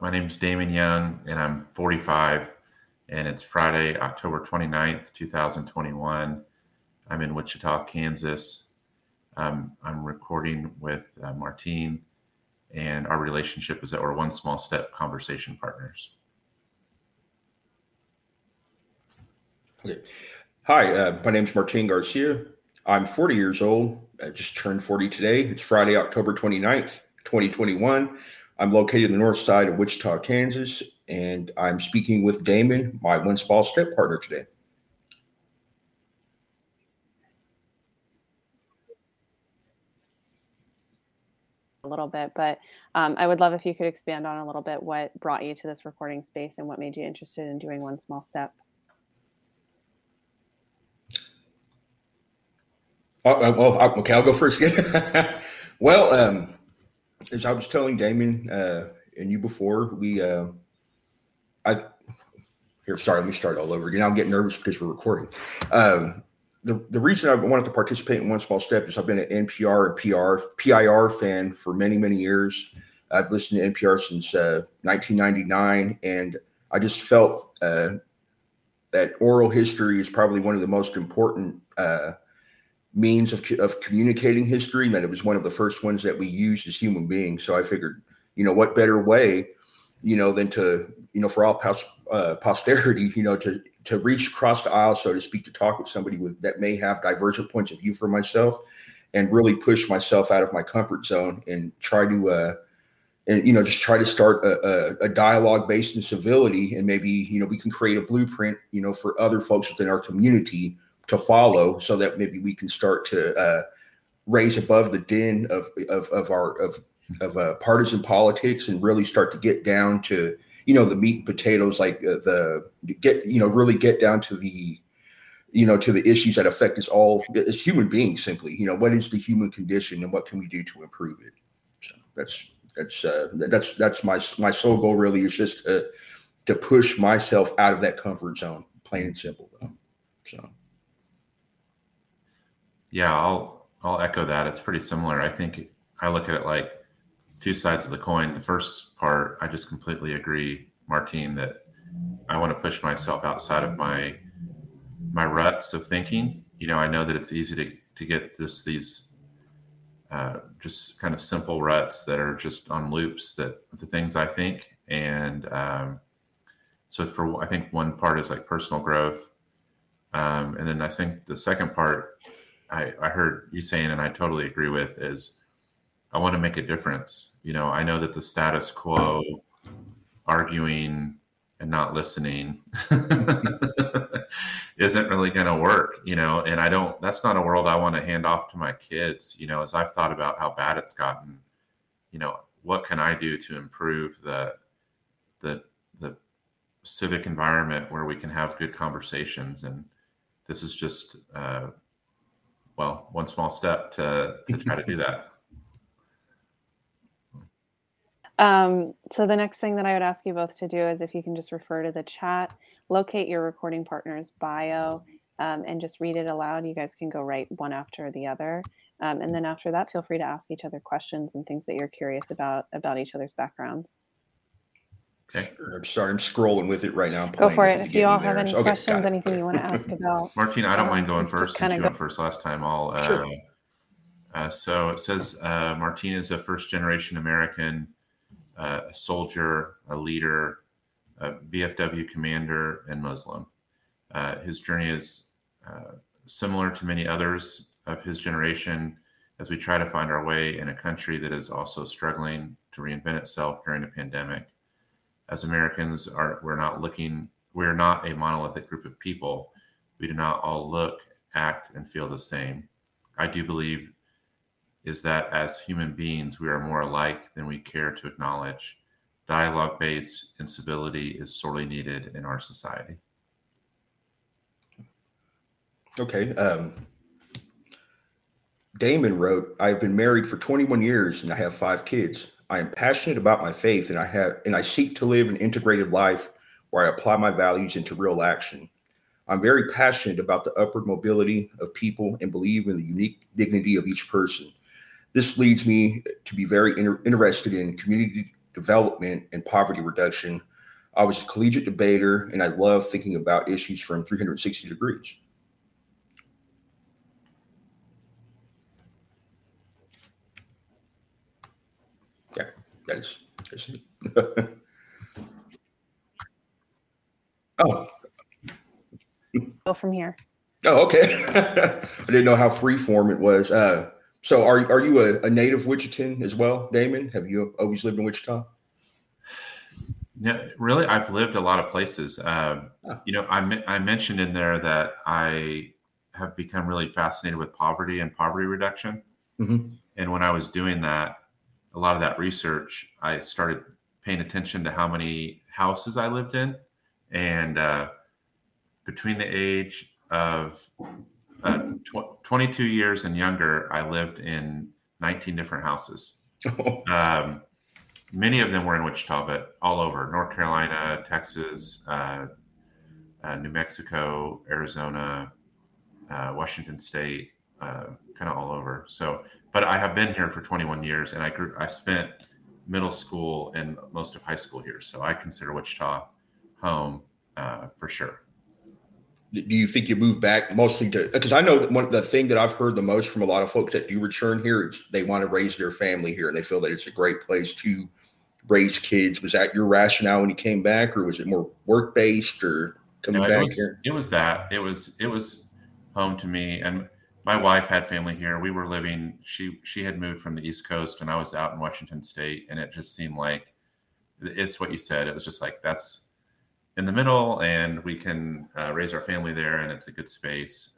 My name's Damon Young, and I'm 45, and it's Friday, October 29th, 2021. I'm in Wichita, Kansas. I'm recording with Martine, and our relationship is that we're one small step conversation partners. Okay. Hi, my name's Martine Garcia. I'm 40 years old. I just turned 40 today. It's Friday, October 29th, 2021. I'm located in the north side of Wichita, Kansas, and I'm speaking with Damon, my one small step partner today. A little bit, but I would love if you could expand on a little bit what brought you to this recording space and what made you interested in doing One Small Step. Okay, I'll go first again. Well, as I was telling Damon and you before, sorry, let me start all over again. I'm getting nervous because we're recording. The reason I wanted to participate in One Small Step is I've been an NPR and PIR fan for many, many years. I've listened to NPR since 1999, and I just felt that oral history is probably one of the most important means of communicating history, and that it was one of the first ones that we used as human beings. So I figured, what better way, than to, for all posterity, to reach across the aisle, so to speak, to talk with somebody that may have divergent points of view for myself, and really push myself out of my comfort zone and try to, just try to start a dialogue based in civility, and maybe, we can create a blueprint, for other folks within our community to follow, so that maybe we can start to raise above the din of partisan politics and really start to get down to, the meat and potatoes, like really get down to the, to the issues that affect us all as human beings. Simply, what is the human condition and what can we do to improve it? So that's my sole goal. Really, is just to push myself out of that comfort zone, plain and simple. So. Yeah, I'll echo that. It's pretty similar. I think I look at it like two sides of the coin. The first part, I just completely agree, Martine, that I want to push myself outside of my ruts of thinking. I know that it's easy to get these just kind of simple ruts that are just on loops, that the things I think. And so I think one part is like personal growth. And then I think the second part I heard you saying, and I totally agree with, is I want to make a difference. I know that the status quo, arguing and not listening, isn't really going to work, and that's not a world I want to hand off to my kids. As I've thought about how bad it's gotten, what can I do to improve the civic environment where we can have good conversations? And this is just, one small step to try to do that. So the next thing that I would ask you both to do is if you can just refer to the chat, locate your recording partner's bio, and just read it aloud. You guys can go right one after the other. And then after that, feel free to ask each other questions and things that you're curious about each other's backgrounds. Okay. I'm sorry, I'm scrolling with it right now. Go for it. If you all have any questions, anything you want to ask about. Martine, I don't mind going first. Since you went first last time, Sure. So it says Martine is a first-generation American, a soldier, a leader, a VFW commander, and Muslim. His journey is similar to many others of his generation as we try to find our way in a country that is also struggling to reinvent itself during a pandemic. As Americans, we're not a monolithic group of people. We do not all look, act, and feel the same. I do believe is that as human beings, we are more alike than we care to acknowledge. Dialogue-based incivility is sorely needed in our society. Okay. Damon wrote, "I've been married for 21 years and I have 5 kids. I am passionate about my faith and I seek to live an integrated life where I apply my values into real action. I'm very passionate about the upward mobility of people and believe in the unique dignity of each person. This leads me to be very interested in development, and poverty reduction. I was a collegiate debater, and I love thinking about issues from 360 degrees. Yeah, that's it. Oh. Go from here. Oh, okay. I didn't know how free form it was. So are you a native Wichitan as well, Damon? Have you always lived in Wichita? No, really, I've lived a lot of places. I mentioned in there that I have become really fascinated with poverty and poverty reduction. Mm-hmm. And when I was doing that, a lot of that research, I started paying attention to how many houses I lived in. And between the age of 22 years and younger, I lived in 19 different houses. Many of them were in Wichita, but all over North Carolina, Texas, New Mexico, Arizona, Washington State, kind of all over. So, but I have been here for 21 years, and I spent middle school and most of high school here. So I consider Wichita home for sure. Do you think you moved back mostly because I know that the thing that I've heard the most from a lot of folks that do return here is they want to raise their family here and they feel that it's a great place to raise kids. Was that your rationale when you came back, or was it more work-based or coming back here? It was that. It was home to me, and my wife had family here. We were living, she had moved from the East Coast and I was out in Washington State, and it just seemed like it's what you said. It was just like, that's in the middle and we can raise our family there and it's a good space.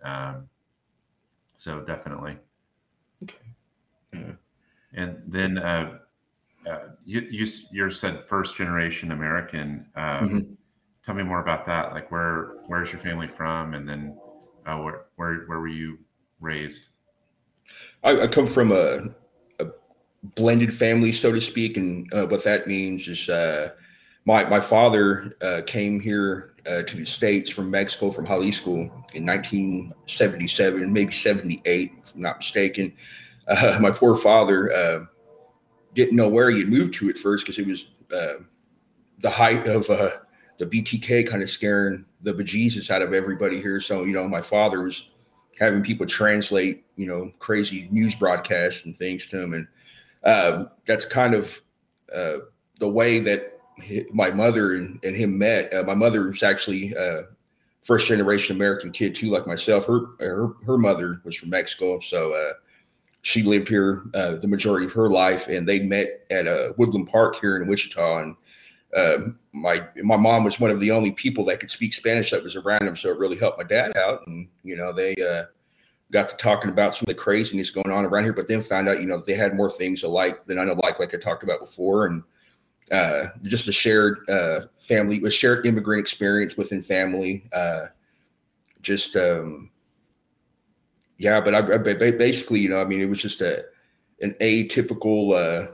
So definitely. Okay. Yeah. And then you said first generation American. Mm-hmm. Tell me more about that. Like where's your family from? And then where were you raised? I come from a blended family, so to speak. And what that means is my father came here to the States from Mexico, from Jalisco in 1977, maybe 78, if I'm not mistaken. My poor father didn't know where he had moved to at first because it was the height of the BTK kind of scaring the bejesus out of everybody here. So, my father was having people translate, crazy news broadcasts and things to him. And that's kind of the way that my mother and him met. My mother was actually first generation American kid too, like myself. Her mother was from Mexico. So she lived here the majority of her life, and they met at Woodland Park here in Wichita. And my mom was one of the only people that could speak Spanish that was around him, so it really helped my dad out. And they got to talking about some of the craziness going on around here, but then found out they had more things alike than unalike, like I talked about before, and just a shared family, a shared immigrant experience within family. Yeah, but I basically, it was just an atypical,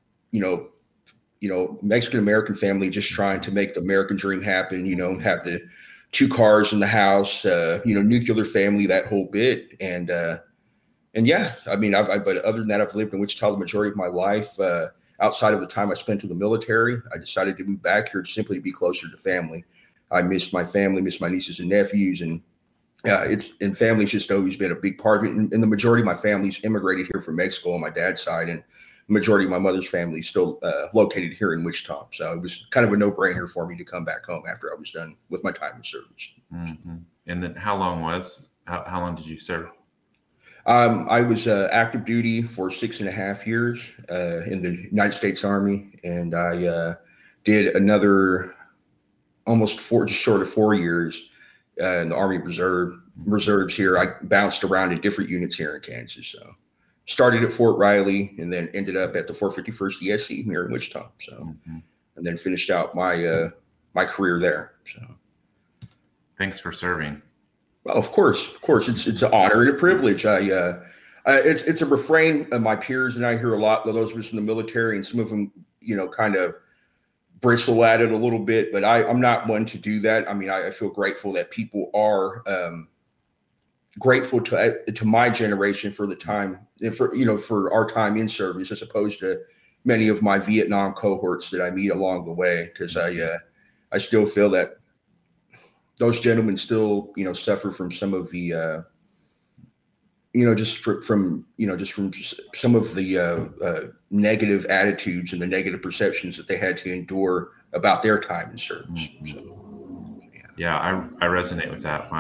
Mexican American family just trying to make the American dream happen. Have the 2 cars in the house, nuclear family, that whole bit, and yeah, but other than that, I've lived in Wichita the majority of my life. Outside of the time I spent in the military, I decided to move back here simply to be closer to family. I missed my family, missed my nieces and nephews, and family's just always been a big part of it. And the majority of my family's immigrated here from Mexico on my dad's side, and the majority of my mother's family is still located here in Wichita. So it was kind of a no-brainer for me to come back home after I was done with my time in service. Mm-hmm. And then how long did you serve? I was active duty for 6.5 years in the United States Army, and I did another just short of 4 years in the Army Reserves here. I bounced around in different units here in Kansas. So started at Fort Riley and then ended up at the 451st ESC here in Wichita. So, mm-hmm. And then finished out my my career there. So, thanks for serving. Well, of course, it's an honor and a privilege. It's a refrain of my peers, and I hear a lot of those of us in the military, and some of them, kind of bristle at it a little bit. But I'm not one to do that. I feel grateful that people are grateful to my generation for the time, for our time in service, as opposed to many of my Vietnam cohorts that I meet along the way, because I still feel that those gentlemen still, suffer from some of the, just from some of the negative attitudes and the negative perceptions that they had to endure about their time in service. So, yeah, I resonate with that.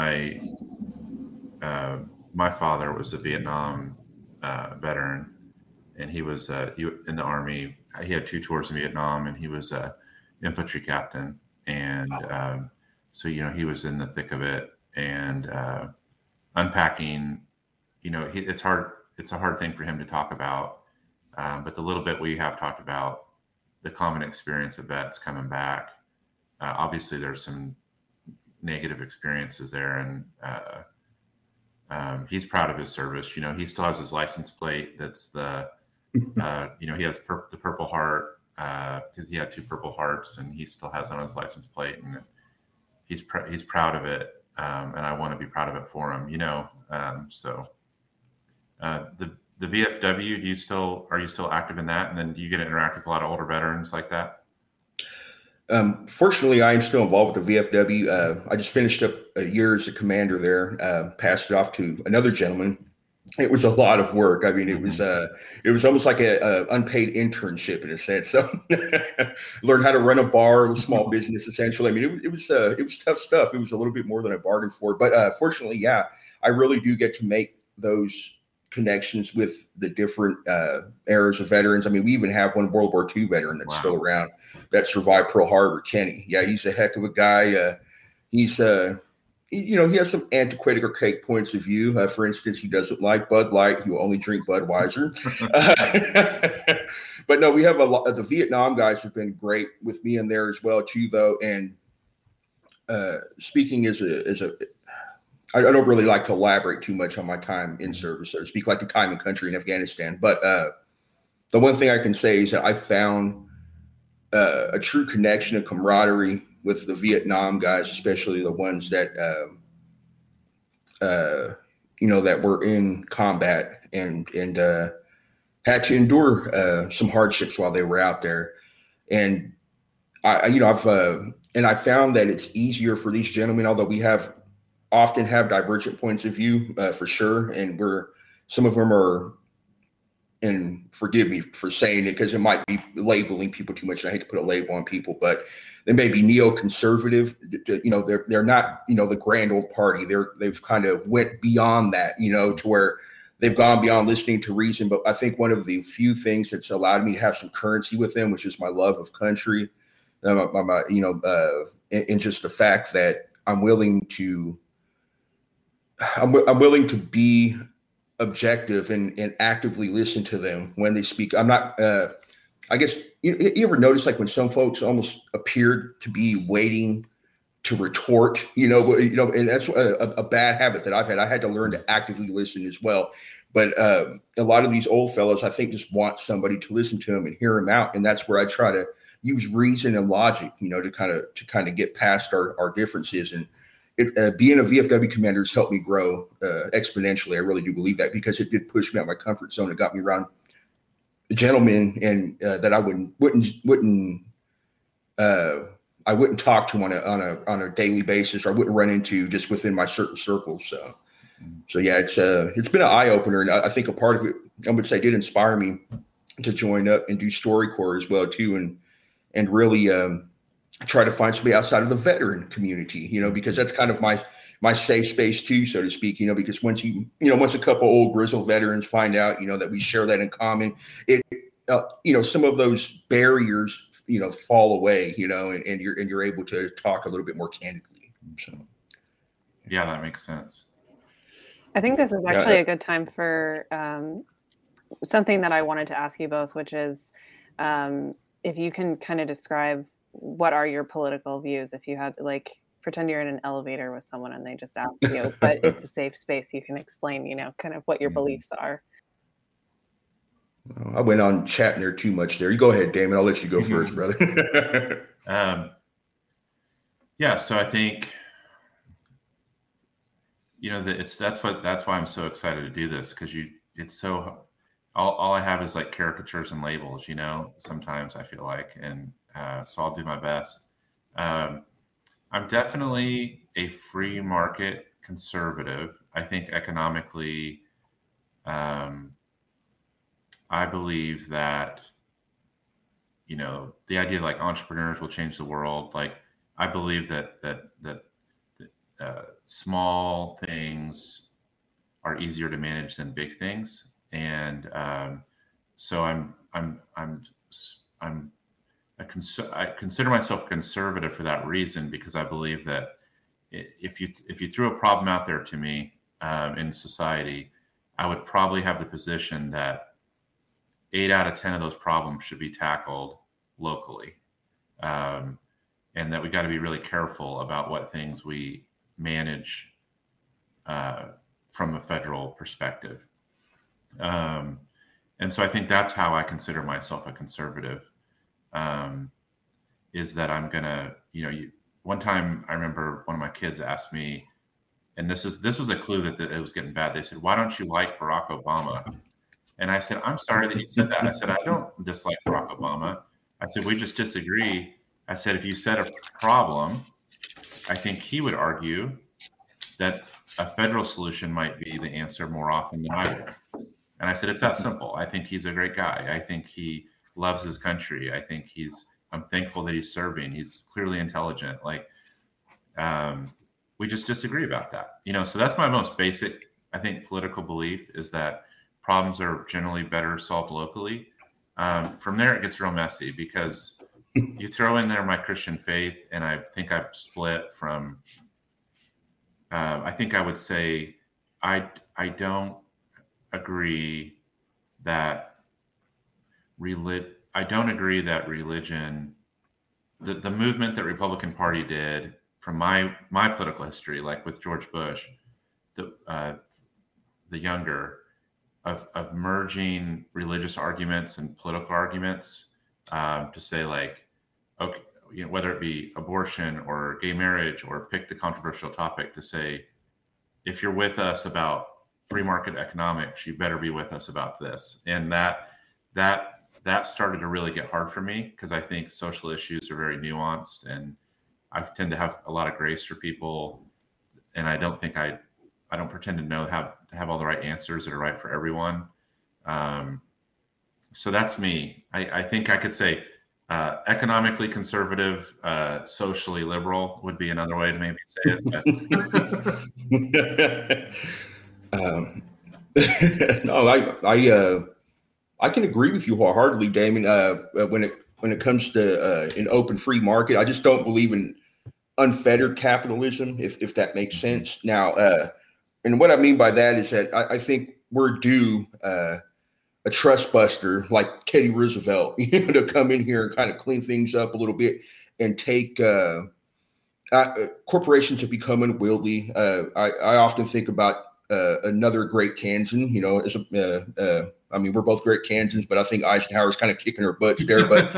My father was a Vietnam veteran, and he was in the Army. He had 2 tours in Vietnam, and he was a infantry captain. And so, he was in the thick of it, and unpacking, it's hard. It's a hard thing for him to talk about. But the little bit we have talked about, the common experience of vets coming back, obviously there's some negative experiences there. And he's proud of his service. He still has his license plate. That's the, he has the Purple Heart, because he had 2 Purple Hearts, and he still has it on his license plate, and he's proud of it. And I want to be proud of it for him, the VFW, are you still active in that? And then do you get to interact with a lot of older veterans like that? Fortunately, I am still involved with the VFW. I just finished up a year as a commander there, passed it off to another gentleman. It was a lot of work. I mean, it was almost like a unpaid internship in a sense. So learned how to run a bar, a small business, essentially. I mean, it was tough stuff. It was a little bit more than I bargained for. But fortunately, yeah, I really do get to make those connections with the different eras of veterans. I mean, we even have one World War II veteran that's still around that survived Pearl Harbor, Kenny. Yeah, he's a heck of a guy. He has some antiquated archaic points of view. For instance, he doesn't like Bud Light. He will only drink Budweiser. But no, we have a lot of the Vietnam guys have been great with me in there as well too, though. And speaking I don't really like to elaborate too much on my time in service, so to speak, like the time and country in Afghanistan. But the one thing I can say is that I found a true connection, a camaraderie with the Vietnam guys, especially the ones that, that were in combat and had to endure some hardships while they were out there. And I found that it's easier for these gentlemen, although we often have divergent points of view for sure. And some of them are, and forgive me for saying it because it might be labeling people too much. And I hate to put a label on people, but they may be neoconservative. They're not, the grand old party. They've kind of went beyond that, to where they've gone beyond listening to reason. But I think one of the few things that's allowed me to have some currency with them, which is my love of country, and just the fact that I'm willing to be objective and actively listen to them when they speak. I'm not, I guess you ever notice like when some folks almost appeared to be waiting to retort, and that's a bad habit that I've had. I had to learn to actively listen as well. But a lot of these old fellows, I think, just want somebody to listen to them and hear them out. And that's where I try to use reason and logic, to kind of get past our differences. And being a VFW commander has helped me grow exponentially. I really do believe that, because it did push me out of my comfort zone. It got me around gentlemen and that I wouldn't talk to on a daily basis, or I wouldn't run into just within my certain circles. So yeah, it's been an eye opener, and I think a part of it, I would say, did inspire me to join up and do StoryCorps as well too, and really try to find somebody outside of the veteran community, because that's kind of my safe space too, so to speak, because once a couple old grizzled veterans find out, that we share that in common, it, some of those barriers, fall away, and you're able to talk a little bit more candidly. So. Yeah, that makes sense. I think this is actually a good time for something that I wanted to ask you both, which is if you can kind of describe what are your political views. If you had, pretend you're in an elevator with someone and they just ask you, but it's a safe space, you can explain, kind of what your beliefs are. I went on chatting there too much there. You go ahead, Damon. I'll let you go first, brother. Yeah, so I think, that's why I'm so excited to do this, because all I have is like caricatures and labels, sometimes I feel like, and so I'll do my best. Um, I'm definitely a free market conservative. I think economically, um, I believe that, the idea like entrepreneurs will change the world. Like I believe that small things are easier to manage than big things, and so I'm I consider myself conservative for that reason, because I believe that if you threw a problem out there to me in society, I would probably have the position that 8 out of 10 of those problems should be tackled locally, um, and that we got to be really careful about what things we manage uh, from a federal perspective. Um, and so I think that's how I consider myself a conservative. Um, is that I'm gonna, one time I remember one of my kids asked me, and this was a clue that it was getting bad. They said, "Why don't you like Barack Obama?" And I said, "I'm sorry that you said that." I said, "I don't dislike Barack Obama." I said, "We just disagree." I said, "If you said a problem, I think he would argue that a federal solution might be the answer more often than I would." And I said, "It's that simple. I think he's a great guy. I think he loves his country. I'm thankful that he's serving. He's clearly intelligent. Like, we just disagree about that, So that's my most basic, I think, political belief, is that problems are generally better solved locally. From there, it gets real messy, because you throw in there my Christian faith, and I think I've split from. I think I would say I don't agree that I don't agree that religion, the movement that Republican Party did from my political history, like with George Bush, the younger, of merging religious arguments and political arguments, to say like, okay, whether it be abortion or gay marriage, or pick the controversial topic, to say, if you're with us about free market economics, you better be with us about this. And that started to really get hard for me, because I think social issues are very nuanced, and I tend to have a lot of grace for people, and I don't pretend to have all the right answers that are right for everyone. So that's me. I think I could say economically conservative, socially liberal would be another way to maybe say it. No, I can agree with you wholeheartedly, Damon. When it comes to an open free market, I just don't believe in unfettered capitalism, if that makes sense. Now, and what I mean by that is that I think we're due a trust buster like Teddy Roosevelt, to come in here and kind of clean things up a little bit, and take corporations have become unwieldy. I often think about another great Kansan, I mean, we're both great Kansans, but I think Eisenhower's kind of kicking our butts there. But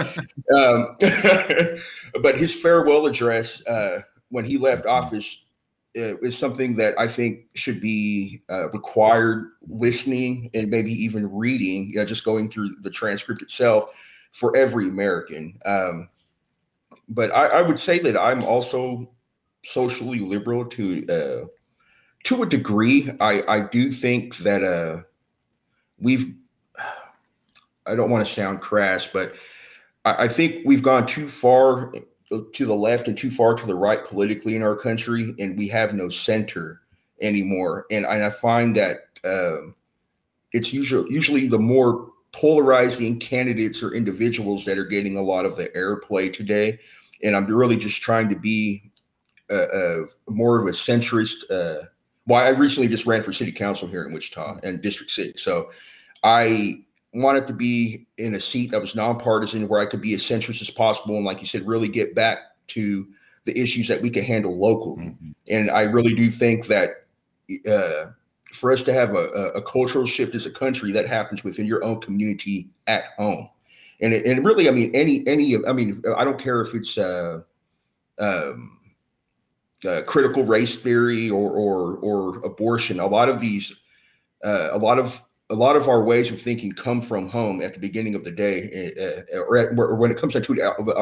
but his farewell address when he left office is something that I think should be required listening, and maybe even reading, just going through the transcript itself, for every American. But I would say that I'm also socially liberal to a degree. I do think that I don't want to sound crass, but I think we've gone too far to the left and too far to the right politically in our country, and we have no center anymore. And I find that it's usually the more polarizing candidates or individuals that are getting a lot of the airplay today. And I'm really just trying to be more of a centrist. I recently just ran for city council here in Wichita and District 6. So I wanted to be in a seat that was nonpartisan, where I could be as centrist as possible. And like you said, really get back to the issues that we can handle locally. Mm-hmm. And I really do think that for us to have a cultural shift as a country, that happens within your own community at home. And really, I mean, I don't care if it's critical race theory or abortion. A lot of a lot of our ways of thinking come from home at the beginning of the day, or when it comes into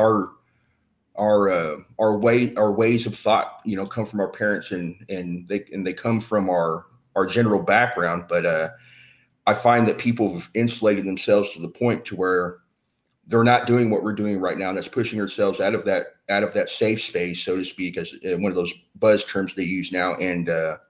our ways of thought, come from our parents, and they come from our general background. But I find that people have insulated themselves to the point to where they're not doing what we're doing right now, and that's pushing ourselves out of that safe space, so to speak, as one of those buzz terms they use now, and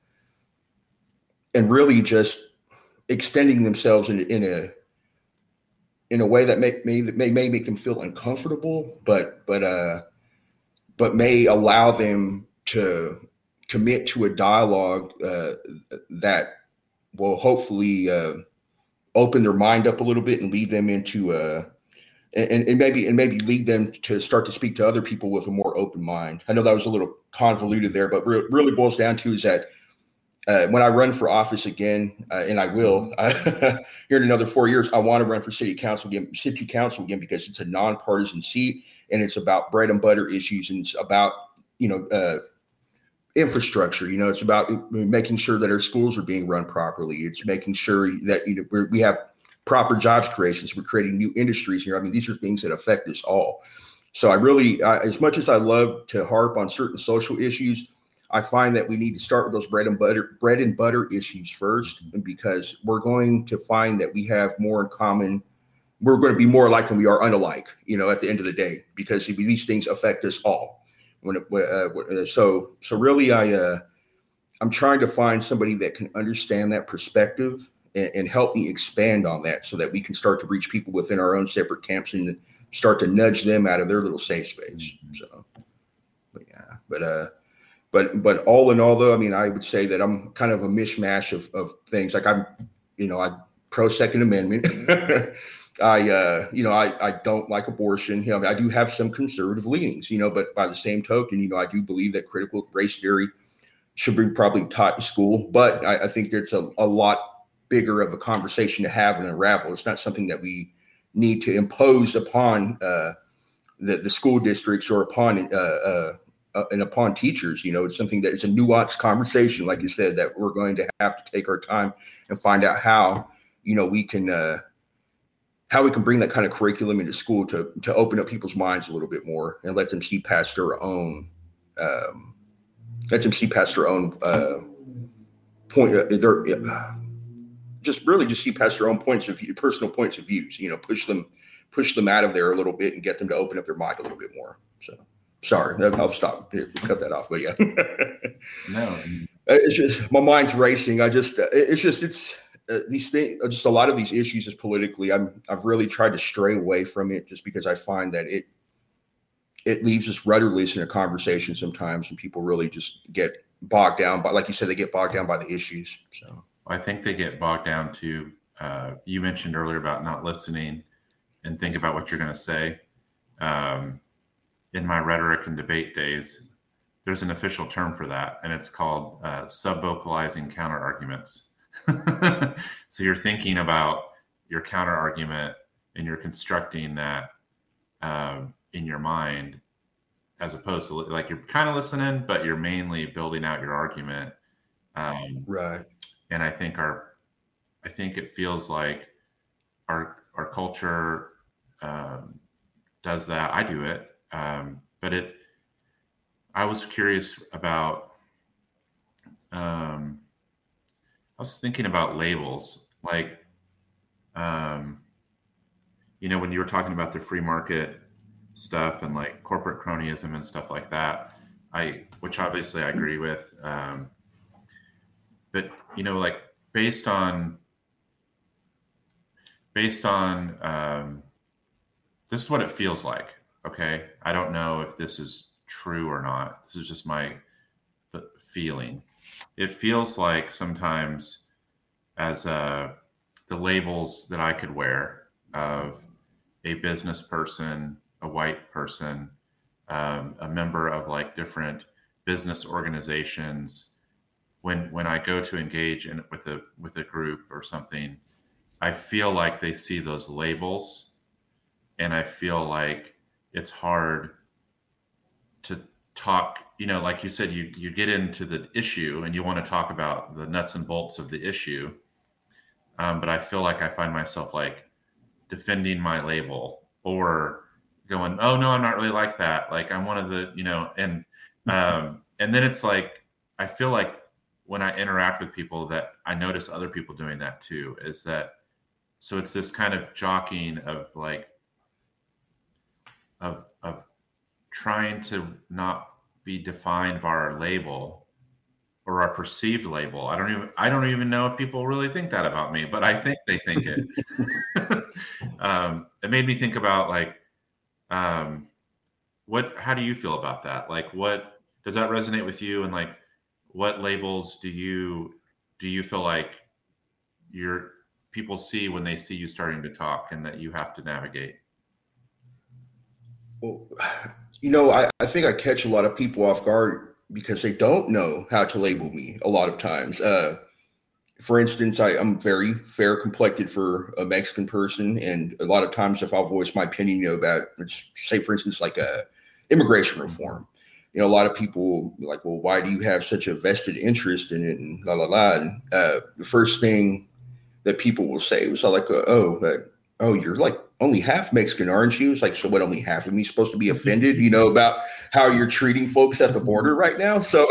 really just extending themselves in a way that may make them feel uncomfortable, but may allow them to commit to a dialogue that will hopefully open their mind up a little bit and lead them into and maybe lead them to start to speak to other people with a more open mind. I know that was a little convoluted there, but really boils down to is that when I run for office again, and I will here in another 4 years, I want to run for city council again because it's a nonpartisan seat, and it's about bread and butter issues, and it's about infrastructure. It's about making sure that our schools are being run properly. It's making sure that we have proper jobs creations. We're creating new industries here. I mean, these are things that affect us all. So I really, as much as I love to harp on certain social issues, I find that we need to start with those bread and butter issues first, because we're going to find that we have more in common. We're going to be more alike than we are unalike, at the end of the day, because these things affect us all. So really, I'm trying to find somebody that can understand that perspective and help me expand on that, so that we can start to reach people within our own separate camps and start to nudge them out of their little safe space. So, but all in all, though, I mean, I would say that I'm kind of a mishmash of things. Like I'm pro Second Amendment. I don't like abortion. I do have some conservative leanings, but by the same token, I do believe that critical race theory should be probably taught in school. But I think there's a lot bigger of a conversation to have and unravel. It's not something that we need to impose upon the school districts or upon teachers. It's something that is a nuanced conversation, like you said, that we're going to have to take our time and find out how we can bring that kind of curriculum into school to open up people's minds a little bit more and let them see past their own point. Just see past their own points of view, personal points of views. Push them out of there a little bit and get them to open up their mind a little bit more. So. Sorry, I'll stop. Cut that off. But yeah, no, it's just my mind's racing. It's these things. Just a lot of these issues is politically. I've really tried to stray away from it, just because I find that it leaves us rudderless in a conversation sometimes, and people really just get bogged down. But like you said, they get bogged down by the issues. So I think they get bogged down to. You mentioned earlier about not listening and think about what you're going to say. In my rhetoric and debate days, there's an official term for that, and it's called sub-vocalizing counter arguments. So you're thinking about your counter argument and you're constructing that in your mind, as opposed to like you're kind of listening, but you're mainly building out your argument. Right. And I think it feels like our culture does that. I do it. But I was curious about, I was thinking about labels, like, when you were talking about the free market stuff and like corporate cronyism and stuff like that, which obviously I agree with. But, like based on, this is what it feels like. Okay, I don't know if this is true or not. This is just my feeling. It feels like sometimes, as the labels that I could wear of a business person, a white person, a member of like different business organizations, when I go to engage with a group or something, I feel like they see those labels, and I feel like it's hard to talk, like you said, you get into the issue and you want to talk about the nuts and bolts of the issue. but I feel like I find myself like defending my label or going, oh no, I'm not really like that. Like I'm one of the, and then it's like, I feel like when I interact with people that I notice other people doing that too, is that, so it's this kind of jockeying of like, of trying to not be defined by our label or our perceived label. I don't even know if people really think that about me, but I think they think it. It made me think about like, how do you feel about that? Like, what does that resonate with you? And like, what labels do you feel like your people see when they see you starting to talk and that you have to navigate? Well, I think I catch a lot of people off guard because they don't know how to label me a lot of times. For instance, I'm very fair complected for a Mexican person. And a lot of times if I'll voice my opinion, about, let's say, for instance, like immigration reform, a lot of people are like, well, why do you have such a vested interest in it? And la, la, la. And the first thing that people will say was like, oh, you're like only half Mexican, aren't you? It's like, so what, only half of me supposed to be offended, about how you're treating folks at the border right now? So,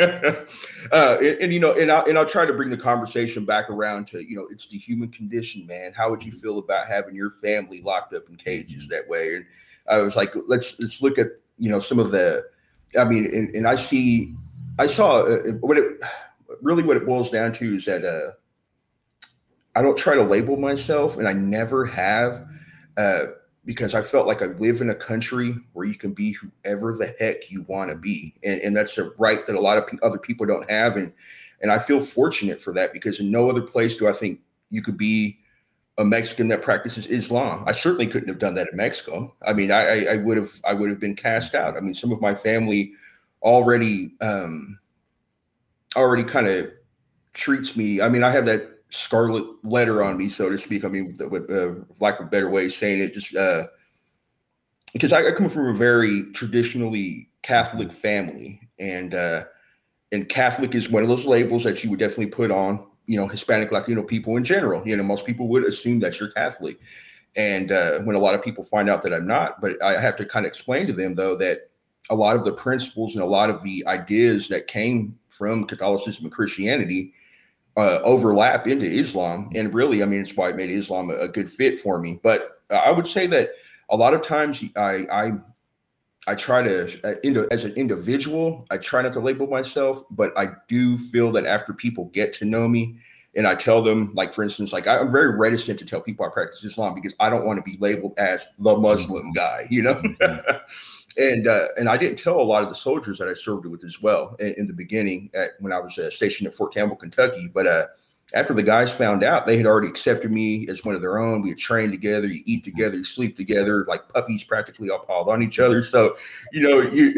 and I'll try to bring the conversation back around to, it's the human condition, man. How would you feel about having your family locked up in cages that way? And I was like, let's look at, some of the, and I saw what it boils down to is that, I don't try to label myself, and I never have, because I felt like I live in a country where you can be whoever the heck you want to be. And that's a right that a lot of other people don't have. And I feel fortunate for that, because in no other place do I think you could be a Mexican that practices Islam. I certainly couldn't have done that in Mexico. I mean, I would have been cast out. I mean, some of my family already kind of treats me. I mean, I have that scarlet letter on me, so to speak. I mean, with lack of a better way of saying it, just because I come from a very traditionally Catholic family, and Catholic is one of those labels that you would definitely put on, Hispanic, Latino people in general. Most people would assume that you're Catholic, and when a lot of people find out that I'm not, but I have to kind of explain to them, though, that a lot of the principles and a lot of the ideas that came from Catholicism and Christianity overlap into Islam. And really, I mean, it's why it made Islam a good fit for me. But I would say that a lot of times I try to, as an individual, I try not to label myself, but I do feel that after people get to know me and I tell them, like, for instance, like I'm very reticent to tell people I practice Islam because I don't want to be labeled as the Muslim guy, Mm-hmm. And I didn't tell a lot of the soldiers that I served with as well in the beginning when I was stationed at Fort Campbell, Kentucky. But after the guys found out, they had already accepted me as one of their own. We had trained together, you eat together, you sleep together, like puppies, practically all piled on each other. So, you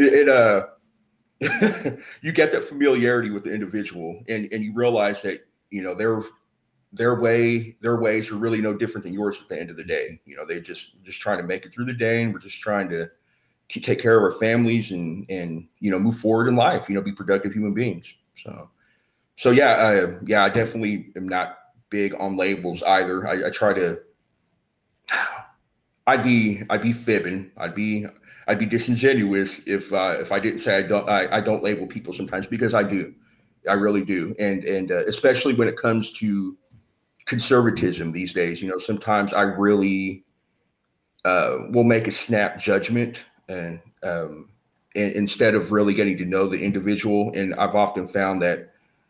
get that familiarity with the individual, and you realize that, their ways are really no different than yours at the end of the day. They just trying to make it through the day, and we're just trying to take care of our families and move forward in life, be productive human beings. So yeah, I definitely am not big on labels either. I try to, I'd be fibbing. I'd be disingenuous if I didn't say I don't label people sometimes, because I do. I really do. And especially when it comes to conservatism these days, sometimes I really will make a snap judgment, and instead of really getting to know the individual. And I've often found that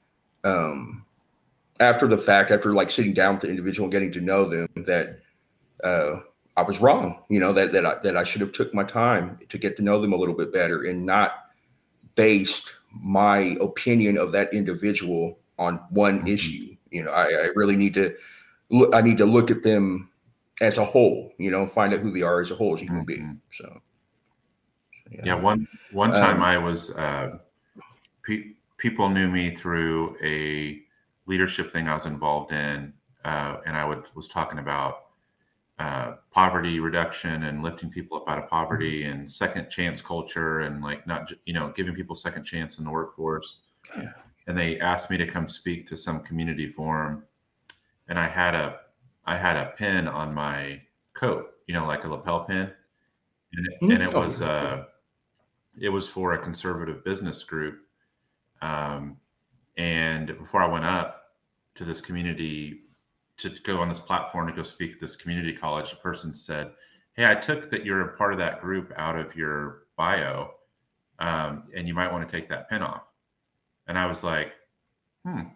after the fact, after like sitting down with the individual and getting to know them, that I was wrong, that I should have took my time to get to know them a little bit better and not based my opinion of that individual on one issue. I really need to look at them as a whole, find out who they are as a whole, as a human being. So. Yeah. One time I was, people knew me through a leadership thing I was involved in. And I was talking about poverty reduction and lifting people up out of poverty and second chance culture, and like not, giving people second chance in the workforce. And they asked me to come speak to some community forum. and I had a pin on my coat, like a lapel pin, and it was for a conservative business group. And before I went up to this community to go on this platform to go speak at this community college, a person said, "Hey, I took that you're a part of that group out of your bio, and you might want to take that pin off." And I was like, and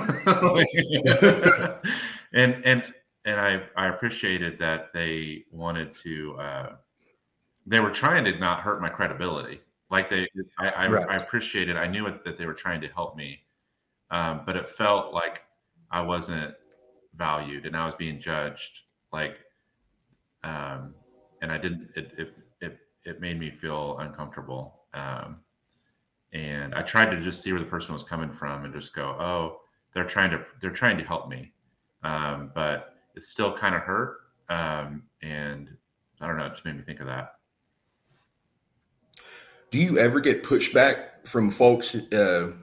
I appreciated that they wanted to. They were trying to not hurt my credibility. Like I appreciated. I knew that they were trying to help me, but it felt like I wasn't valued and I was being judged. Like, and I didn't. It made me feel uncomfortable. And I tried to just see where the person was coming from and just go, "Oh, they're trying to help me," but it still kind of hurt. And I don't know. It just made me think of that. Do you ever get pushback from folks, in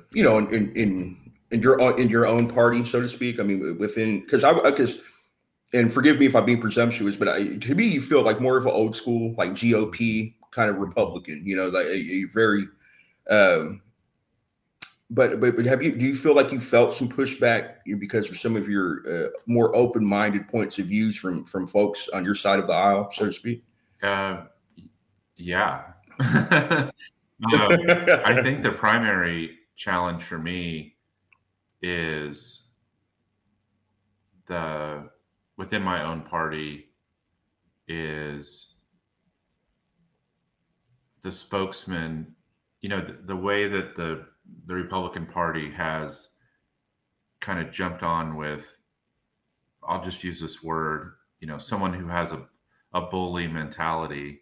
your own party, so to speak? I mean, because and forgive me if I'm being presumptuous, but to me, you feel like more of an old school, like GOP kind of Republican. Like a very. But do you feel like you felt some pushback because of some of your more open-minded points of views from folks on your side of the aisle, so to speak? Yeah. I think the primary challenge for me is within my own party is the spokesman, the way that the Republican Party has kind of jumped on with, I'll just use this word, someone who has a bully mentality.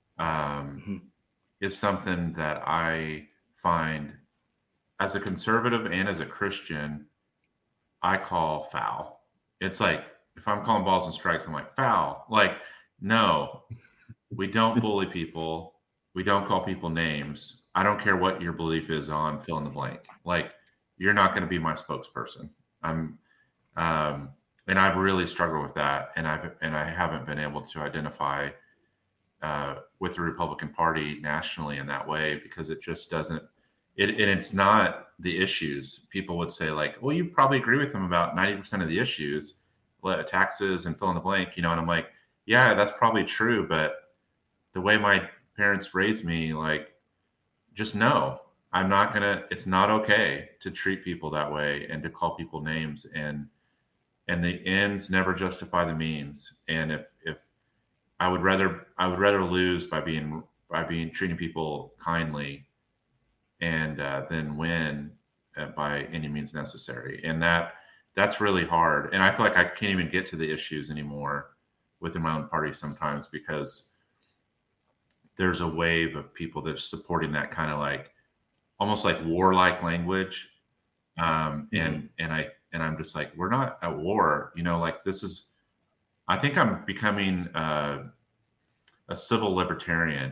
Is something that I find as a conservative and as a Christian, I call foul. It's like, if I'm calling balls and strikes, I'm like, foul. Like, no, we don't bully people. We don't call people names. I don't care what your belief is on fill in the blank. Like, you're not going to be my spokesperson. And I've really struggled with that. And I haven't been able to identify with the Republican Party nationally in that way, because it just doesn't, and it's not the issues. People would say like, well, you probably agree with them about 90% of the issues, taxes and fill in the blank, and I'm like, yeah, that's probably true. But the way my parents raised me, like, just no, I'm not gonna, it's not okay to treat people that way and to call people names, and the ends never justify the means. And if I would rather lose by treating people kindly, and then win by any means necessary. And that's really hard. And I feel like I can't even get to the issues anymore within my own party sometimes, because there's a wave of people that are supporting that kind of like almost like warlike language. And I'm just like, we're not at war, like this is. I think I'm becoming a civil libertarian.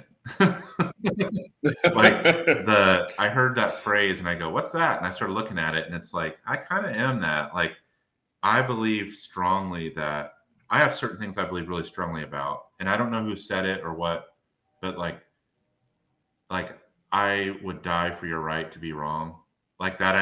Like I heard that phrase and I go, what's that? And I started looking at it and it's like, I kind of am that. Like, I believe strongly that I have certain things I believe really strongly about, and I don't know who said it or what, but like I would die for your right to be wrong. Like that.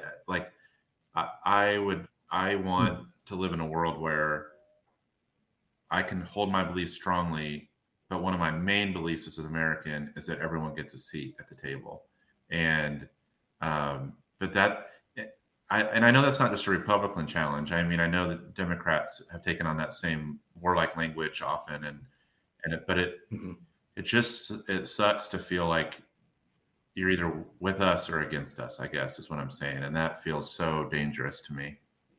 I want to live in a world where I can hold my beliefs strongly, but one of my main beliefs as an American is that everyone gets a seat at the table. And, but I know that's not just a Republican challenge. I mean, I know that Democrats have taken on that same warlike language often, but it sucks to feel like you're either with us or against us, I guess is what I'm saying. And that feels so dangerous to me.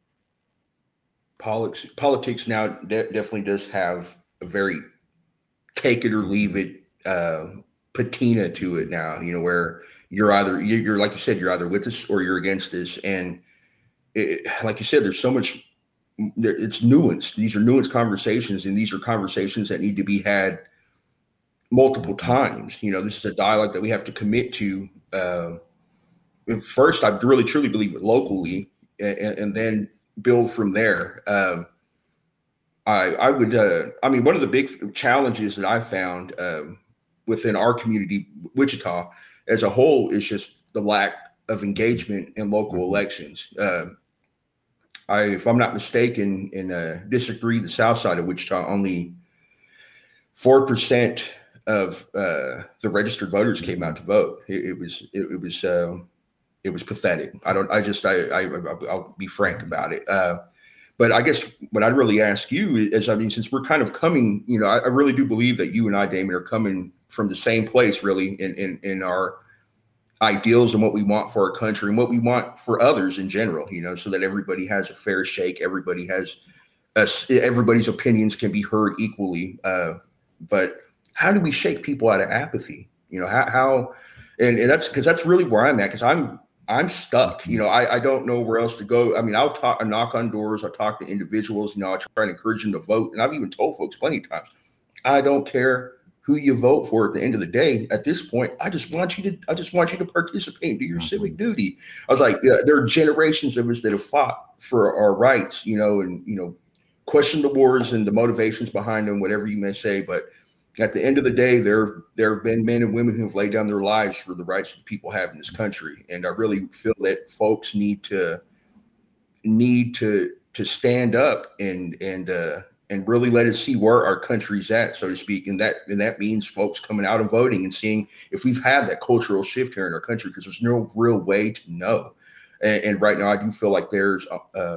Politics now definitely does have a very take it or leave it patina to it now, where you're like you said, you're either with us or you're against us. And like you said, there's so much, it's nuanced. These are nuanced conversations, and these are conversations that need to be had multiple times. This is a dialogue that we have to commit to. First, I really truly believe it locally, and then build from there. I would, I mean, one of the big challenges that I found within our community, Wichita as a whole, is just the lack of engagement in local elections. If I'm not mistaken, in District 3, the south side of Wichita, only 4% of the registered voters came out to vote. It was pathetic. I'll be frank about it. But I guess what I'd really ask you is, I mean, since we're kind of coming, I really do believe that you and I, Damon, are coming from the same place, really, in our ideals and what we want for our country and what we want for others in general, so that everybody has a fair shake. Everybody has everybody's opinions can be heard equally. But how do we shake people out of apathy? How and that's because that's really where I'm at, because I'm stuck. I don't know where else to go. I mean, I knock on doors. I talk to individuals. I try to encourage them to vote. And I've even told folks plenty of times, I don't care who you vote for at the end of the day. At this point, I just want you to participate and do your civic duty. I was like, there are generations of us that have fought for our rights, and question the wars and the motivations behind them, whatever you may say. But at the end of the day, there have been men and women who have laid down their lives for the rights that people have in this country. And I really feel that folks need to stand up and really let us see where our country's at, so to speak. And that means folks coming out and voting and seeing if we've had that cultural shift here in our country, because there's no real way to know. And right now, I do feel like there's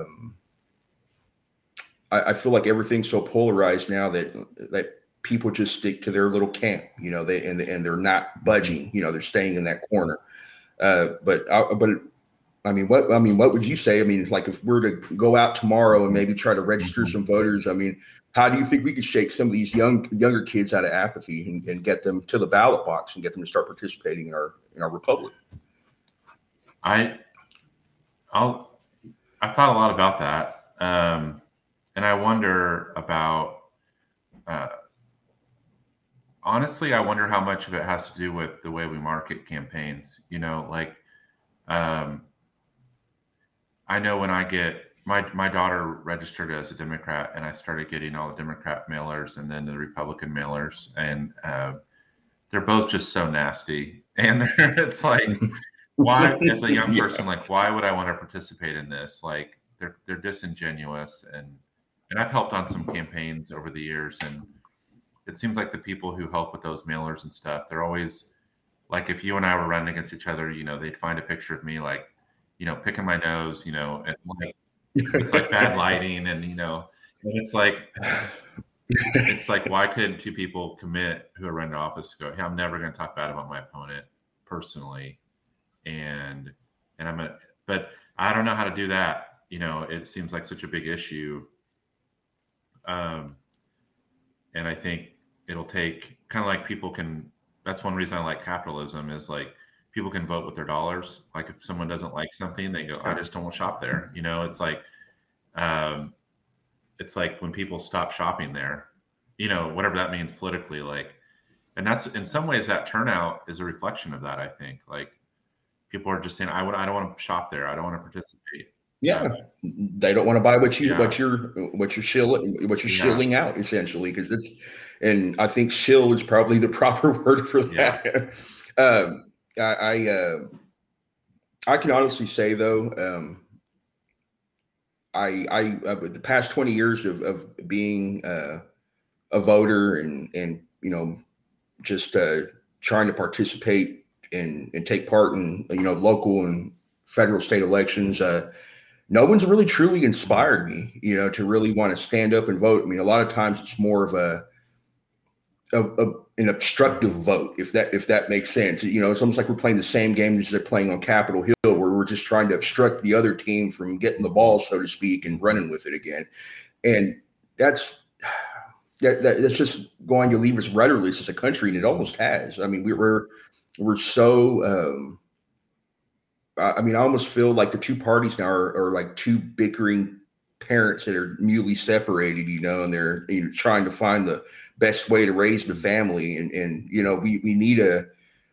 I feel like everything's so polarized now that people just stick to their little camp, they're not budging, they're staying in that corner. But I mean, what would you say? I mean, like, if we're to go out tomorrow and maybe try to register some voters, I mean, how do you think we could shake some of these younger kids out of apathy and get them to the ballot box and get them to start participating in our republic? I've thought a lot about that. And I wonder about, honestly, I wonder how much of it has to do with the way we market campaigns. I know when I get my daughter registered as a Democrat, and I started getting all the Democrat mailers and then the Republican mailers, and they're both just so nasty. And it's like, why, as a young person, like, why would I want to participate in this? Like, they're disingenuous, and I've helped on some campaigns over the years, and it seems like the people who help with those mailers and stuff, they're always like, if you and I were running against each other, they'd find a picture of me, like, picking my nose, and like, it's like bad lighting, and it's like, why couldn't two people commit who are running to office go, hey, I'm never going to talk bad about my opponent personally, and but I don't know how to do that. It seems like such a big issue. And I think it'll take, kind of like, people can, that's one reason I like capitalism, is like, people can vote with their dollars. Like, if someone doesn't like something, they go, I just don't want to shop there. It's like when people stop shopping there, whatever that means politically, like, and that's, in some ways, that turnout is a reflection of that. I think, like, people are just saying, I don't want to shop there. I don't want to participate. Yeah, they don't want to buy what you're shilling out, essentially, because and I think shill is probably the proper word for that. Yeah. I can honestly say, though, the past 20 years of being a voter and just trying to participate and take part in local and federal, state elections, no one's really truly inspired me, to really want to stand up and vote. I mean, a lot of times it's more of an obstructive vote, if that makes sense. It's almost like we're playing the same game as they're playing on Capitol Hill, where we're just trying to obstruct the other team from getting the ball, so to speak, and running with it again. And that's just going to leave us rudderless as a country, and it almost has. I mean, we're so. I almost feel like the two parties now are like two bickering parents that are newly separated, and they're trying to find the best way to raise the family. And we need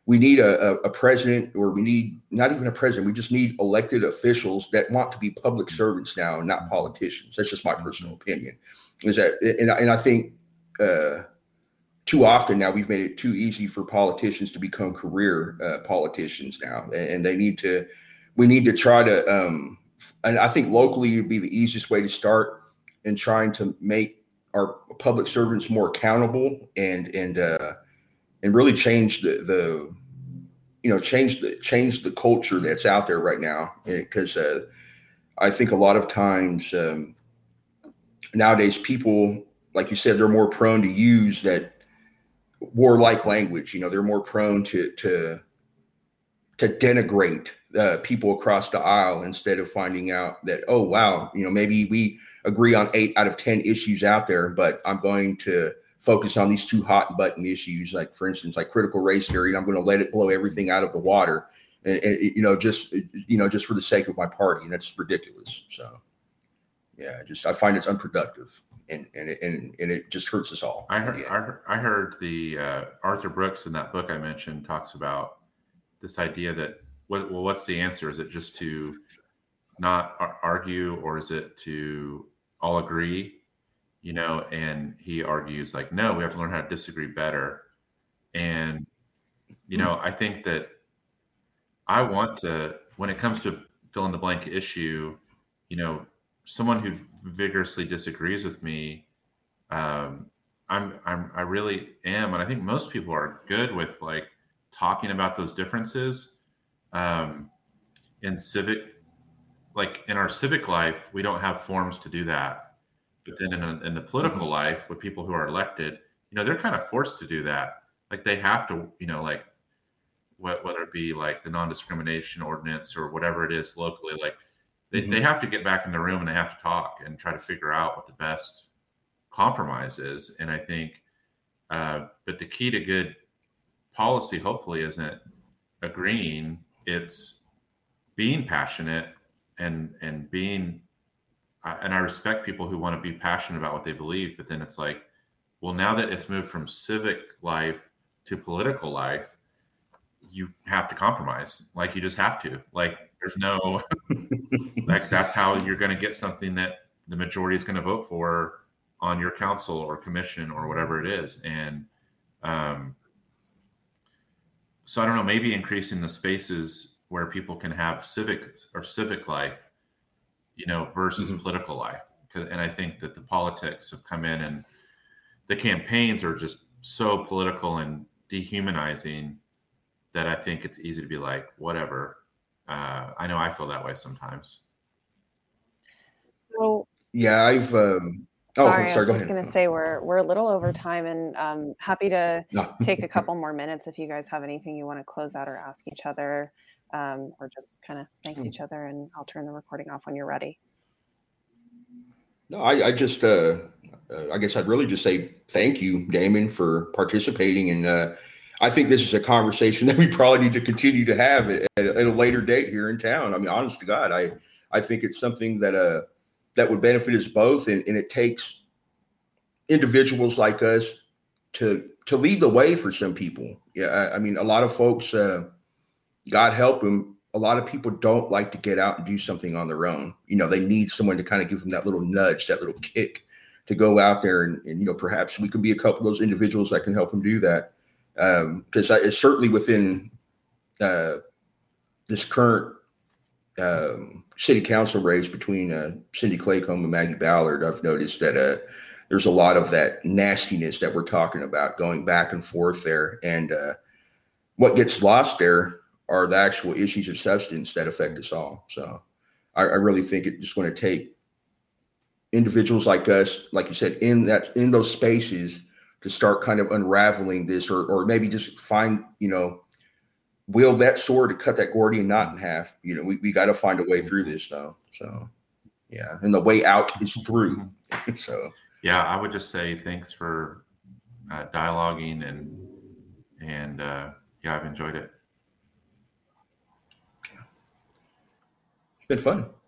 we need a president, or we need not even a president. We just need elected officials that want to be public servants now, and not politicians. That's just my personal opinion. Is that, and I think too often now we've made it too easy for politicians to become career politicians now, and we need to try to. And I think locally would be the easiest way to start in trying to make our public servants more accountable and really change change the culture that's out there right now. Because I think a lot of times nowadays people, like you said, they're more prone to use that warlike language. They're more prone to denigrate people across the aisle, instead of finding out that, oh, wow, maybe we agree on 8 out of 10 issues out there, but I'm going to focus on these 2 hot button issues, like, for instance, like critical race theory, and I'm going to let it blow everything out of the water, and just for the sake of my party. And that's ridiculous. So, yeah, I find it's unproductive, and it just hurts us all. I heard the Arthur Brooks in that book I mentioned talks about this idea that, what's the answer? Is it just to not argue, or is it to all agree? And he argues like, no, we have to learn how to disagree better. And, I think that I want to, when it comes to fill in the blank issue, someone who vigorously disagrees with me, I really am. And I think most people are good with like talking about those differences. In our civic life, we don't have forums to do that. But then in the political life, with people who are elected, they're kind of forced to do that. Like they have to, like whether it be like the non-discrimination ordinance or whatever it is locally, like they have to get back in the room and they have to talk and try to figure out what the best compromise is. And I think, but the key to good policy, hopefully, isn't agreeing. It's being passionate and being, and I respect people who want to be passionate about what they believe, but then it's like, well, now that it's moved from civic life to political life, you have to compromise. Like you just have to. Like there's no, like that's how you're going to get something that the majority is going to vote for on your council or commission or whatever it is. And so I don't know, maybe increasing the spaces where people can have civic life, versus political life. And I think that the politics have come in, and the campaigns are just so political and dehumanizing that I think it's easy to be like, whatever. I know I feel that way sometimes. So, yeah, I've. Sorry, go I was ahead. just going to say we're a little over time, and happy to take a couple more minutes if you guys have anything you want to close out or ask each other, or just kind of thank each other, and I'll turn the recording off when you're ready. No, I just, I guess I'd really just say thank you, Damon, for participating. And I think this is a conversation that we probably need to continue to have at a later date here in town. I mean, honest to God, I think it's something that would benefit us both. And it takes individuals like us to lead the way for some people. Yeah, I mean, a lot of folks, God help them, a lot of people don't like to get out and do something on their own. They need someone to kind of give them that little nudge, that little kick to go out there. And perhaps we can be a couple of those individuals that can help them do that. Because it's certainly within this current city council race between Cindy Claycomb and Maggie Ballard, I've noticed that there's a lot of that nastiness that we're talking about going back and forth there. And what gets lost there are the actual issues of substance that affect us all. So I really think it's just going to take individuals like us, like you said, in those spaces to start kind of unraveling this, or maybe just find, wield that sword to cut that Gordian knot in half. We got to find a way through this though. So yeah. And the way out is through. So yeah, I would just say thanks for dialoguing and yeah, I've enjoyed it. It's been fun.